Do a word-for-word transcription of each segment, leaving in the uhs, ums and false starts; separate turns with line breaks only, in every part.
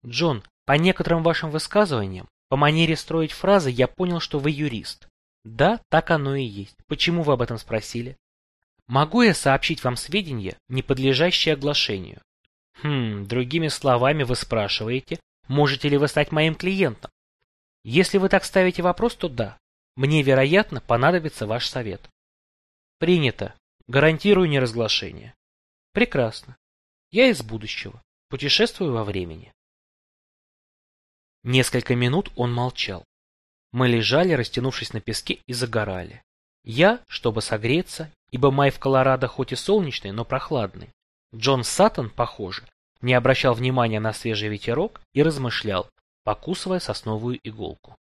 Джон, по некоторым вашим высказываниям, по манере строить фразы, я понял, что вы юрист. Да, так оно и есть. Почему вы об этом спросили? Могу я сообщить вам сведения, не подлежащие оглашению? Хм, другими словами вы спрашиваете, можете ли вы стать моим клиентом? Если вы так ставите вопрос, то да. Мне, вероятно, понадобится ваш совет. Принято. Гарантирую неразглашение. Прекрасно. Я из будущего. Путешествую во времени. Несколько минут он молчал. Мы лежали, растянувшись на песке, и загорали. Я, чтобы согреться, ибо май в Колорадо хоть и солнечный, но прохладный. Джон Саттон, похоже, не обращал внимания на свежий ветерок и размышлял, покусывая сосновую иголку.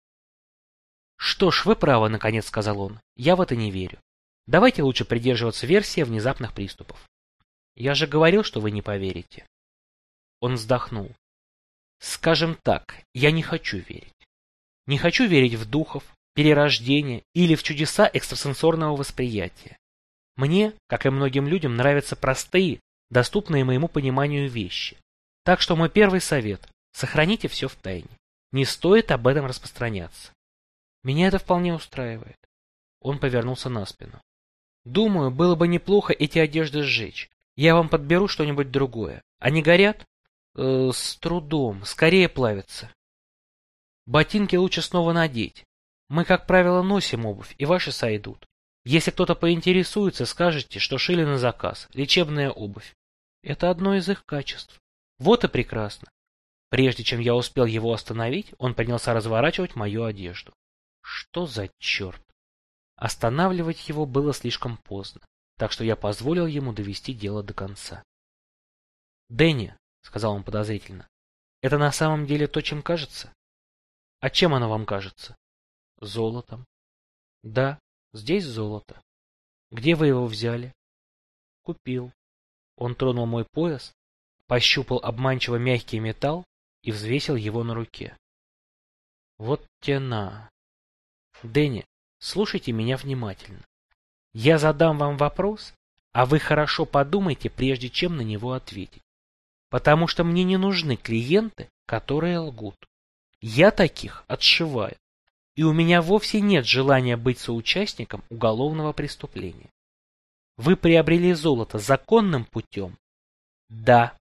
«Что ж, вы правы, — наконец сказал он, — я в это не верю. Давайте лучше придерживаться версии внезапных приступов. Я же говорил, что вы не поверите». Он вздохнул. «Скажем так, я не хочу верить. Не хочу верить в духов, перерождение или в чудеса экстрасенсорного восприятия. Мне, как и многим людям, нравятся простые, доступные моему пониманию вещи. Так что мой первый совет – сохраните все в тайне. Не стоит об этом распространяться. Меня это вполне устраивает». Он повернулся на спину. «Думаю, было бы неплохо эти одежды сжечь. Я вам подберу что-нибудь другое. Они горят? Э, с трудом. Скорее плавятся. Ботинки лучше снова надеть. Мы, как правило, носим обувь, и ваши сойдут. Если кто-то поинтересуется, скажете, что шили на заказ. Лечебная обувь. Это одно из их качеств. Вот и прекрасно». Прежде чем я успел его остановить, он принялся разворачивать мою одежду. Что за черт? Останавливать его было слишком поздно, так что я позволил ему довести дело до конца. «Дэнни», — сказал он подозрительно, — «это на самом деле то, чем кажется?» «А чем оно вам кажется?» «Золотом». «Да, здесь золото». «Где вы его взяли?» «Купил». Он тронул мой пояс, пощупал обманчиво мягкий металл и взвесил его на руке. «Вот тена. Дэнни, слушайте меня внимательно. Я задам вам вопрос, а вы хорошо подумайте, прежде чем на него ответить. Потому что мне не нужны клиенты, которые лгут. Я таких отшиваю, и у меня вовсе нет желания быть соучастником уголовного преступления. Вы приобрели золото законным путем? Да.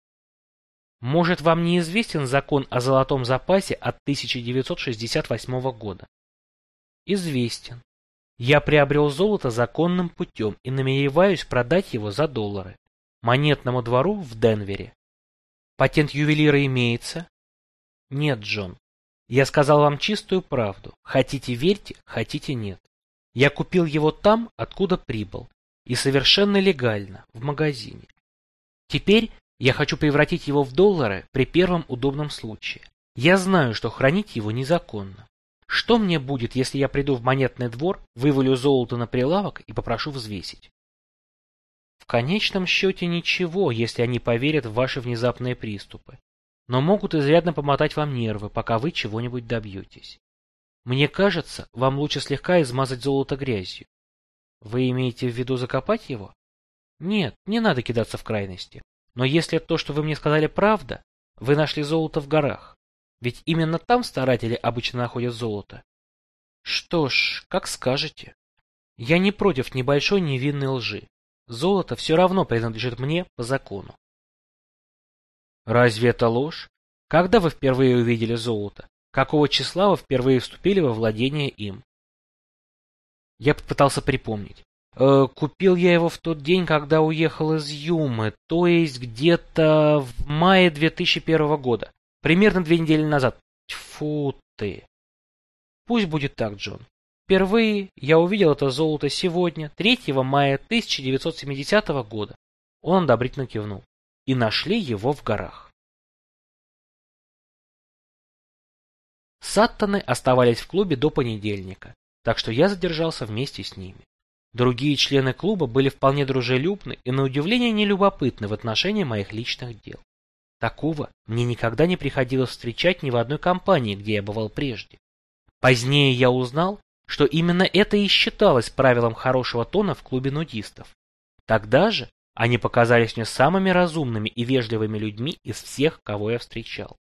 Может, вам неизвестен закон о золотом запасе от тысяча девятьсот шестьдесят восьмого года? Известен. Я приобрел золото законным путем и намереваюсь продать его за доллары монетному двору в Денвере. Патент ювелира имеется? Нет, Джон. Я сказал вам чистую правду. Хотите верьте, хотите нет. Я купил его там, откуда прибыл. И совершенно легально, в магазине. Теперь я хочу превратить его в доллары при первом удобном случае. Я знаю, что хранить его незаконно. Что мне будет, если я приду в монетный двор, вывалю золото на прилавок и попрошу взвесить? В конечном счете ничего, если они поверят в ваши внезапные приступы. Но могут изрядно помотать вам нервы, пока вы чего-нибудь добьетесь. Мне кажется, вам лучше слегка измазать золото грязью. Вы имеете в виду закопать его? Нет, не надо кидаться в крайности. Но если то, что вы мне сказали, правда, вы нашли золото в горах. Ведь именно там старатели обычно находят золото. Что ж, как скажете. Я не против небольшой невинной лжи. Золото все равно принадлежит мне по закону. Разве это ложь? Когда вы впервые увидели золото? Какого числа вы впервые вступили во владение им? Я попытался припомнить. Э, купил я его в тот день, когда уехал из Юмы, то есть где-то в мае две тысячи первого года. Примерно две недели назад. Тьфу ты. Пусть будет так, Джон. Впервые я увидел это золото сегодня, третьего мая тысяча девятьсот семидесятого года. Он одобрительно кивнул. И нашли его в горах. Саттоны оставались в клубе до понедельника, так что я задержался вместе с ними. Другие члены клуба были вполне дружелюбны и, на удивление, нелюбопытны в отношении моих личных дел. Такого мне никогда не приходилось встречать ни в одной компании, где я бывал прежде. Позднее я узнал, что именно это и считалось правилом хорошего тона в клубе нудистов. Тогда же Они показались мне самыми разумными и вежливыми людьми из всех, кого я встречал.